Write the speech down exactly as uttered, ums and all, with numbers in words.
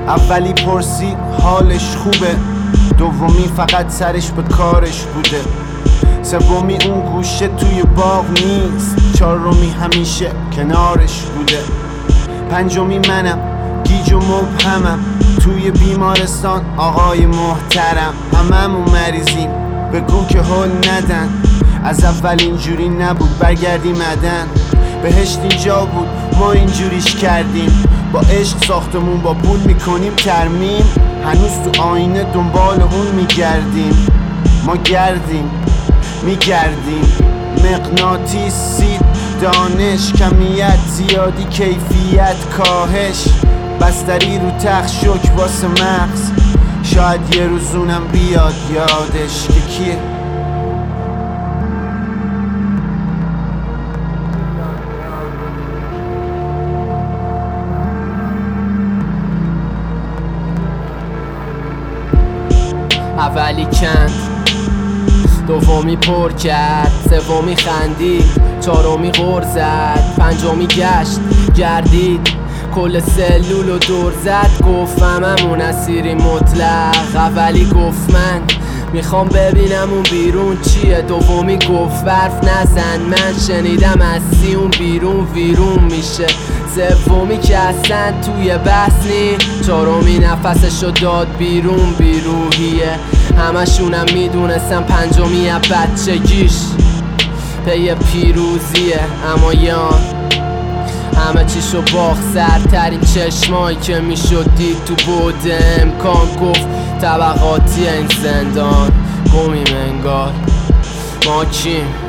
اولی پرسی حالش خوبه، دومی فقط سرش به کارش بوده، سومی اون گوشه توی باغ نیست، چهارمی همیشه کنارش بوده، پنجمی منم گیج و مبهمم توی بیمارستان آقای محترم. هممون مریضیم بگو که حل ندن، از اول اینجوری نبود برگردیم عدن، بهشت اینجا بود ما اینجوریش کردیم، با عشق ساختمون با پول میکنیم ترمیم، هنوز تو آینه دنبال اون میگردیم، ما گردیم میگردیم مغناطیسی دانش، کمیت زیادی کیفیت کاهش، بستری رو تخت شک واسه مغز، شاید یه روزونم بیاد یادش که کیه. اولی کند، دومی پر کرد، سومی خندید، چهارمی غر زد، پنجمی گشت گردید، کل سلول و دور زد، گفت هممون اسیری مطلق. اولی گفت من میخوام ببینم اون بیرون چیه، دومی گفت برف نزن من شنیدم از سیون بیرون ویرون میشه، سومی که اصلا توی بحث نی، چهارمی نفسشو داد بیرون بیروحیه، همشونم میدونستم پنجمی از بچگیش پی پیروزیه، اما یان همه چیشو باخت، سرترین چشمایی که میشد دید تو بود امکان، گفت طبقاتی این زندان گمیم انگار، ما کیم